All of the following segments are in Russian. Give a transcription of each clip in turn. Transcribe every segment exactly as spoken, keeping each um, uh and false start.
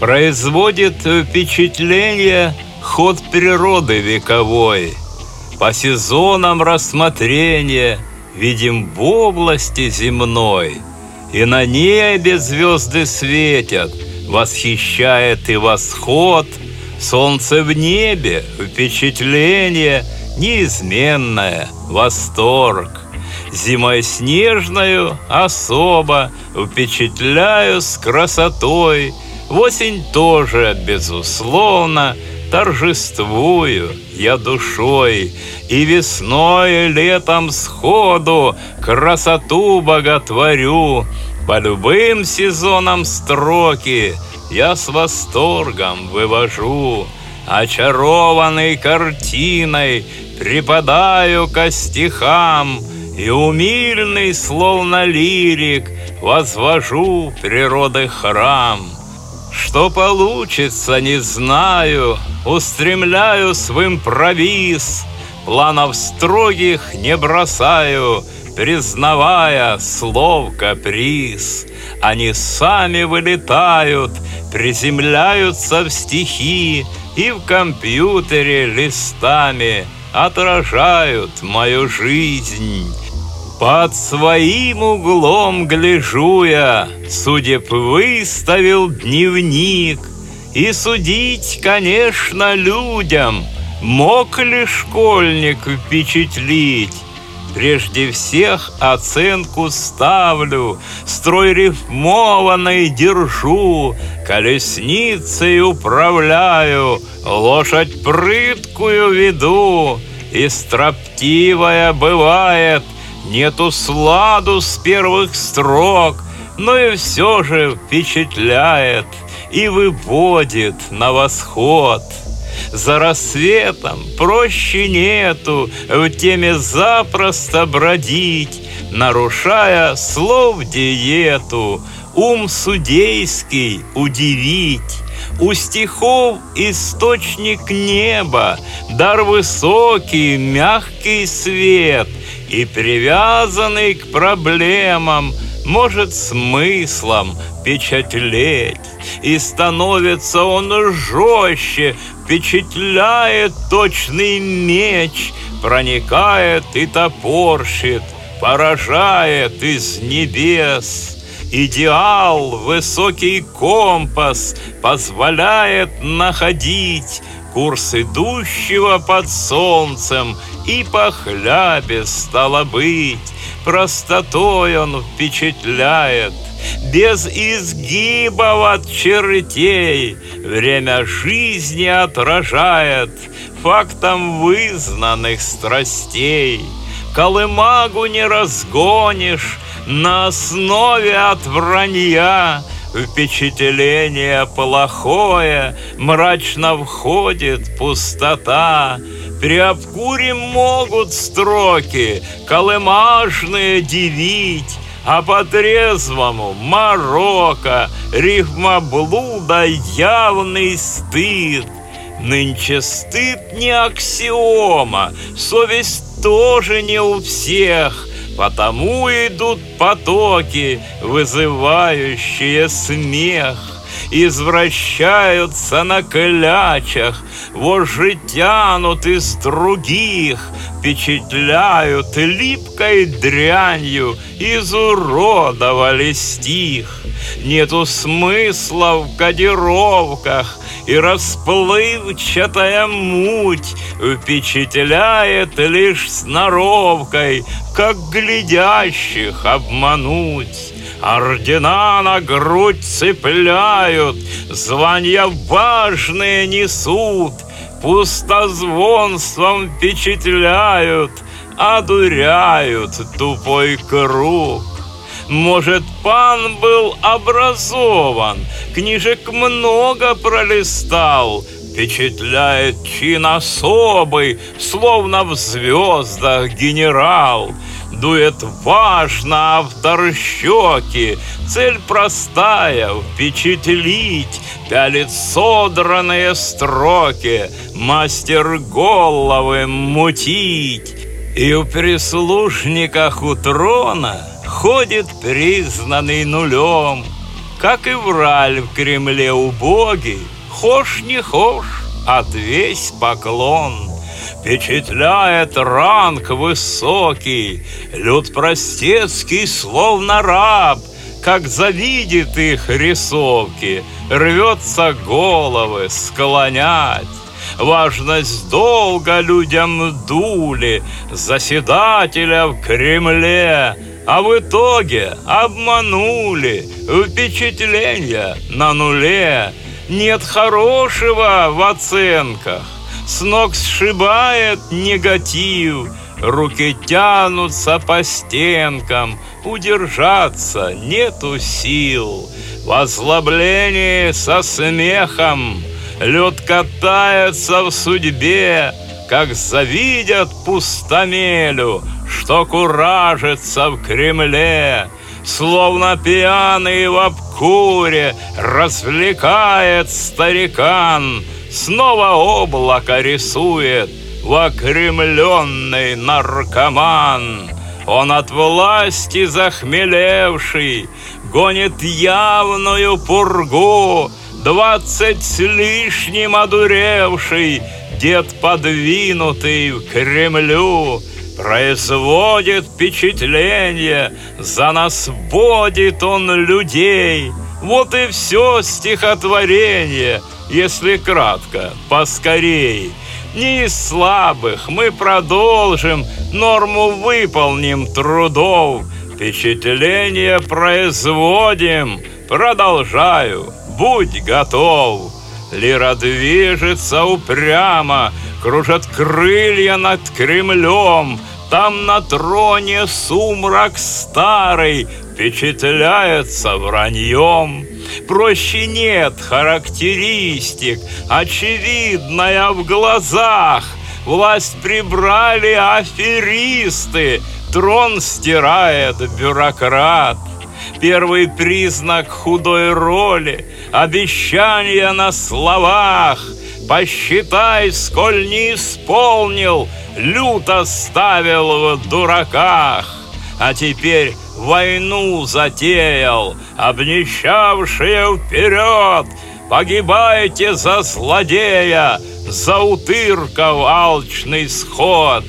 Производит впечатление ход природы вековой. По сезонам рассмотрения видим в области земной, и на небе звезды светят, восхищает и восход. Солнце в небе, впечатление неизменное, восторг. Зимой снежною особо впечатляю с красотой. В осень тоже, безусловно, торжествую я душой. И весной, и летом сходу красоту боготворю. По любым сезонам строки я с восторгом вывожу. Очарованный картиной припадаю ко стихам, и умильный, словно лирик, возвожу природы храм. Что получится, не знаю, устремляю в импровиз, планов строгих не бросаю, признавая слов каприз. Они сами вылетают, приземляются в стихи и в компьютере листами отражают мою жизнь. Под своим углом гляжу я, судеб выставил дневник, и судить, конечно, людям мог ли школьник впечатлить. Прежде всех оценку ставлю, строй рифмованный держу, колесницей управляю, лошадь прыткую веду, и строптивая бывает, нету сладу с первых строк, но и все же впечатляет и выводит на восход. За рассветом проще нету в теме запросто бродить, нарушая слов диету, ум судейский удивить. У стихов источник неба, дар высокий, мягкий свет, и привязанный к проблемам может смыслом впечатлеть. И становится он жестче, впечатляет точный меч, проникает и топорщит, поражает из небес. Идеал, высокий компас позволяет находить курс идущего под солнцем, и похлябе стало быть. Простотой он впечатляет, без изгибов от чертей, время жизни отражает фактом вызнанных страстей. Колымагу не разгонишь на основе от вранья, впечатление плохое, мрачно входит пустота. При обкуре могут строки колымажные дивить, а по-трезвому морока, рифма блуда, явный стыд. Нынче стыд не аксиома, совесть тоже не у всех, потому идут потоки, вызывающие смех. Извращаются на клячах, вожжи тянут из других, впечатляют липкой дрянью, изуродовали стих. Нету смысла в кодировках, и расплывчатая муть впечатляет лишь сноровкой, как глядящих обмануть. Ордена на грудь цепляют, звания важные несут, пустозвонством впечатляют, одуряют тупой круг. Может, пан был образован, книжек много пролистал, впечатляет чин особый, словно в звездах генерал. Дует важно авторщеки, цель простая — впечатлить, пялит содранные строки, мастер головы мутить. И в прислужниках у трона ходит признанный нулем, как и враль в Кремле убогий, хошь не хошь, отвесь поклон. Впечатляет ранг высокий, люд простецкий, словно раб, как завидит их рисовки, рвется головы склонять. Важность долга людям дули, заседателя в Кремле, а в итоге обманули, впечатления на нуле. Нет хорошего в оценках, с ног сшибает негатив, руки тянутся по стенкам, удержаться нету сил. В озлоблении со смехом лед катается в судьбе, как завидят пустомелю, что куражится в Кремле. Словно пьяный в обкуре развлекает старикан, снова облако рисует окремленный наркоман. Он от власти захмелевший гонит явную пургу, двадцать с лишним одуревший дед, подвинутый к Кремлю, производит впечатление, за нас водит он людей. Вот и все стихотворение, если кратко, поскорей. Не из слабых мы продолжим, норму выполним трудов. Впечатление производим, продолжаю, будь готов. Лира движется упрямо, кружат крылья над Кремлем. Там на троне сумрак старый впечатляется враньем. Проще нет характеристик, очевидная в глазах. Власть прибрали аферисты, трон стирает бюрократ. Первый признак худой роли — обещания на словах. Посчитай, сколь не исполнил, люто ставил в дураках. А теперь войну затеял, обнищавшие вперед. Погибайте за злодея, за утырков алчный сход.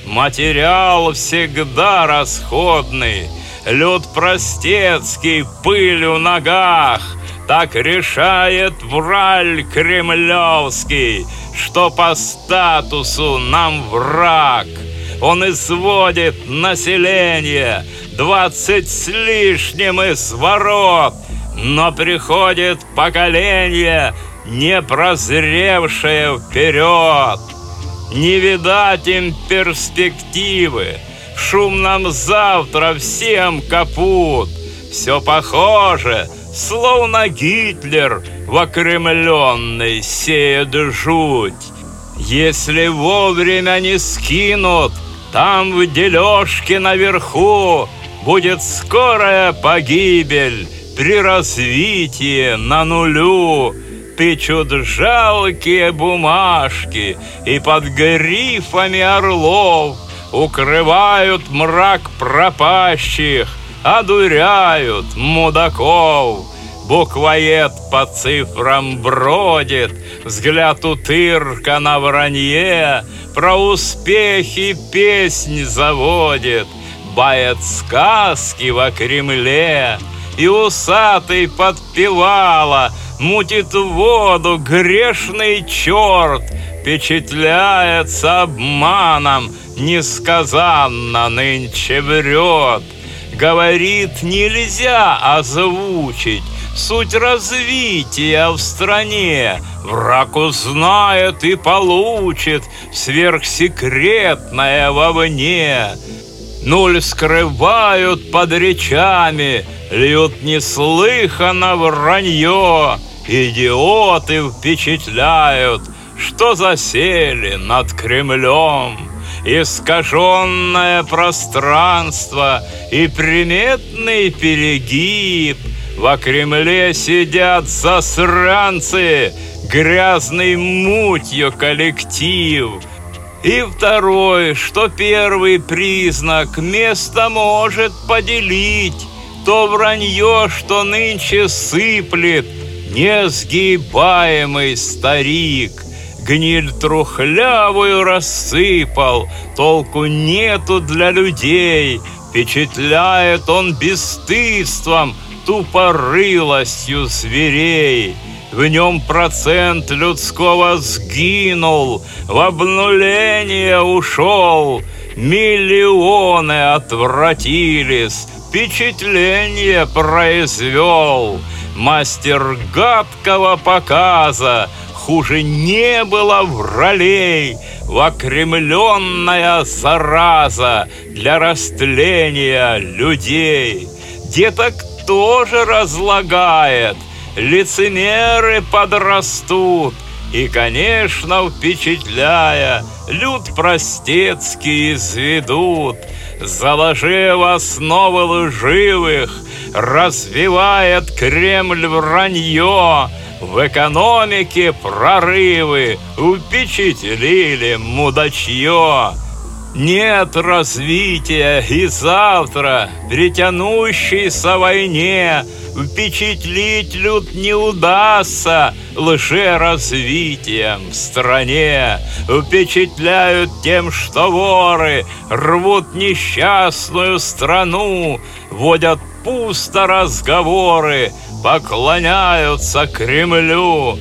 Материал всегда расходный, люд простецкий, пыль в ногах. Так решает враль кремлевский, что по статусу нам враг. Он изводит население, двадцать с лишним из ворот, но приходит поколение, не прозревшее вперед. Не видать им перспективы, в шумном завтра всем капут. Все похоже, словно Гитлер в окремленной сеет жуть. Если вовремя не скинут, там в дележке наверху будет скорая погибель при развитии на нулю. Печут жалкие бумажки и под грифами орлов укрывают мрак пропащих, одуряют мудаков. Буквоед по цифрам бродит, взгляд утырка на вранье, про успехи песнь заводит, бает сказки во Кремле. И усатый подпевала, мутит воду грешный черт, впечатляется обманом, несказанно нынче врет. Говорит, нельзя озвучить суть развития в стране. Враг узнает и получит сверхсекретное вовне. Нуль скрывают под речами, льют неслыханно вранье. Идиоты впечатляют, что засели над Кремлем. Искаженное пространство и приметный перегиб. Во Кремле сидят засранцы, грязной мутью коллектив. И второй, что первый признак место может поделить. То вранье, что нынче сыплет несгибаемый старик. Гниль трухлявую рассыпал, толку нету для людей. Впечатляет он бесстыдством, тупорылостью зверей. В нем процент людского сгинул, в обнуление ушел. Миллионы отвратились, впечатление произвел. Мастер гадкого показа, хуже не было в ролей. Окремленная зараза для растления людей. Деток тоже разлагает, лицемеры подрастут. И, конечно, впечатляя, люд простецкий изведут. Заложив основы лживых, развивает Кремль вранье. В экономике прорывы впечатлили мудачье. Нет развития и завтра при тянущейся войне впечатлить люд не удастся лжеразвитием в стране. Впечатляют тем, что воры рвут несчастную страну, водят пусто разговоры, поклоняются Кремлю.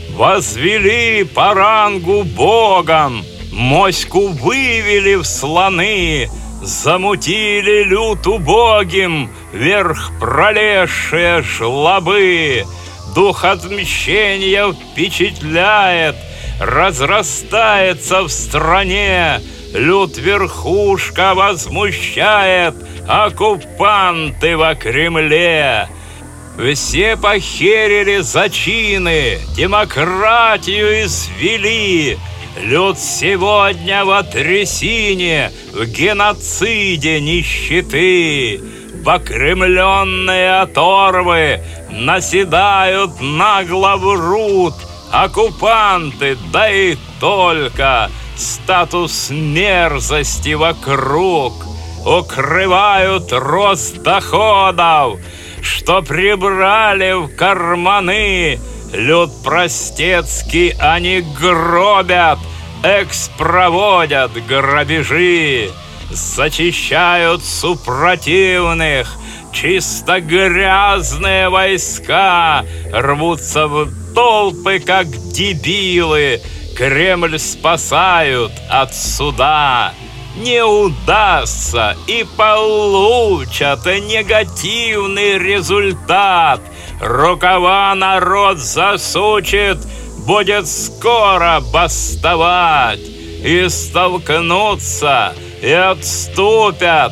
Возвели по рангу богом, моську вывели в слоны, замутили люд убогим вверх пролезшие жлобы. Дух отмщения впечатляет, разрастается в стране. Люд верхушка возмущает, оккупанты во Кремле. Все похерили зачины, демократию извели. Люд сегодня в трясине, в геноциде нищеты. Покремленные оторвы наседают, нагло врут. Оккупанты, да и только, статус мерзости вокруг. Укрывают рост доходов, что прибрали в карманы. Люд простецкий они гробят, экспроводят грабежи. Зачищают супротивных, чисто грязные войска. Рвутся в толпы, как дебилы. Кремль спасают от суда. Не удастся и получат негативный результат. Рукава народ засучит, будет скоро бастовать. И столкнутся, и отступят,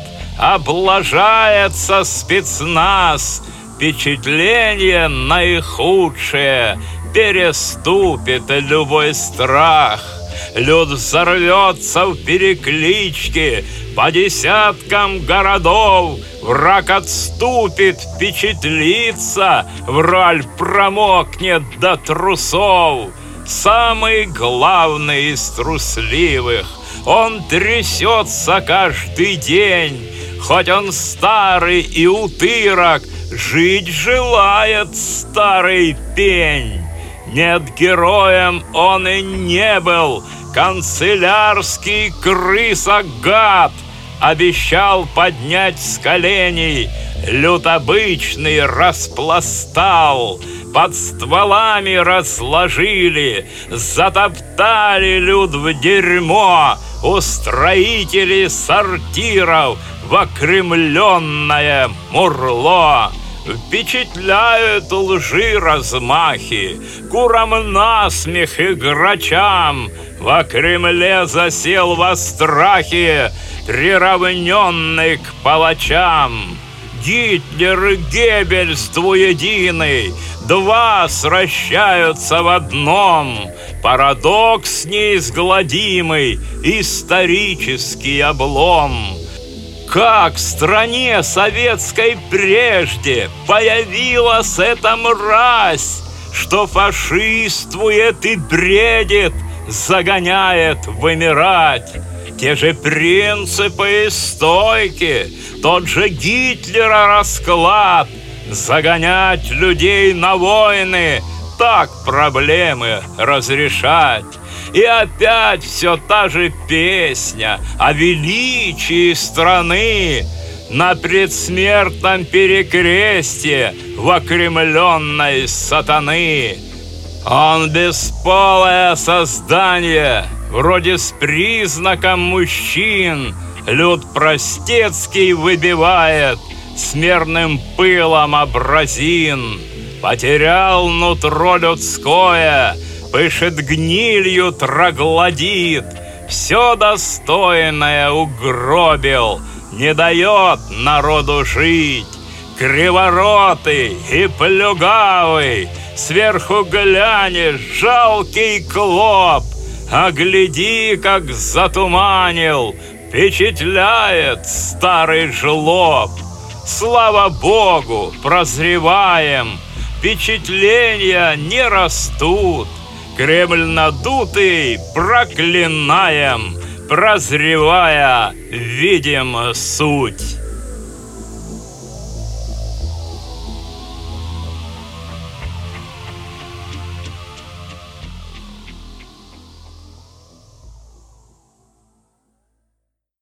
облажается спецназ. Впечатление наихудшее переступит любой страх. Люд взорвется в перекличке по десяткам городов. Враг отступит, впечатлится, враль промокнет до трусов. Самый главный из трусливых, он трясется каждый день. Хоть он старый и утырок, жить желает старый пень. Нет, героем он и не был, канцелярский крыса-гад. Обещал поднять с коленей, люд обычный распластал. Под стволами разложили, затоптали люд в дерьмо. Устроители сортиров в окремленное мурло. Впечатляют лжи размахи, курам насмех и грачам. Во Кремле засел во страхе, приравненный к палачам. Гитлер и Геббельс двуединый, два сращаются в одном. Парадокс неизгладимый, исторический облом. Как в стране советской прежде появилась эта мразь, что фашиствует и бредит, загоняет вымирать. те же принципы и стойки, тот же Гитлера расклад. Загонять людей на войны, так проблемы разрешать. И опять все та же песня о величии страны на предсмертном перекрестье в окремленной сатаны. Он бесполое создание, вроде с признаком мужчин, люд простецкий выбивает смерным пылом абразин. Потерял нутро людское, пышет гнилью троглодит, все достойное угробил, не дает народу жить. Криворотый и плюгавый, сверху глянешь, жалкий клоп, а гляди, как затуманил, впечатляет старый жлоб. Слава Богу, прозреваем, впечатления не растут. Кремль надутый проклинаем, прозревая, видим суть.